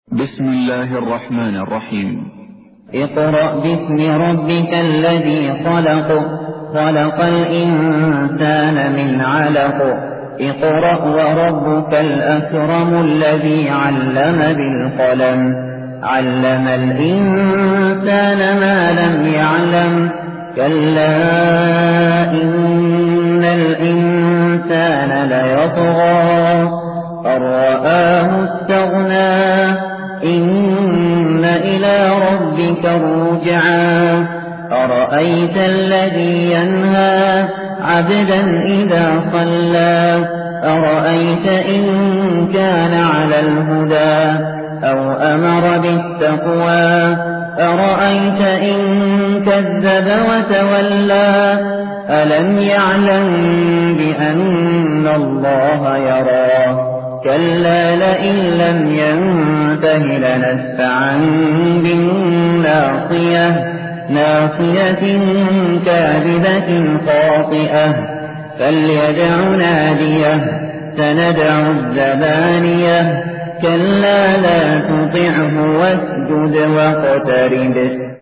بسم الله الرحمن الرحيم. اقرأ باسم ربك الذي خلق خلق الإنسان من علق اقرأ وربك الأكرم الذي علم بالقلم علم الإنسان ما لم يعلم كلا إن الإنسان ليطغى أن رآه استغنى إن إلى ربك الرجعى أرأيت الذي ينهى عبدا إذا صلى أرأيت إن كان على الهدى أو أمر بالتقوى أرأيت إن كذب وتولى ألم يعلم بأن الله يرى كلا لئن لم ينته لنسفعا بالناصية ناصية كاذبة خاطئة فليدع ناديه سندع الزبانية كلا لا تطعه واسجد واقترب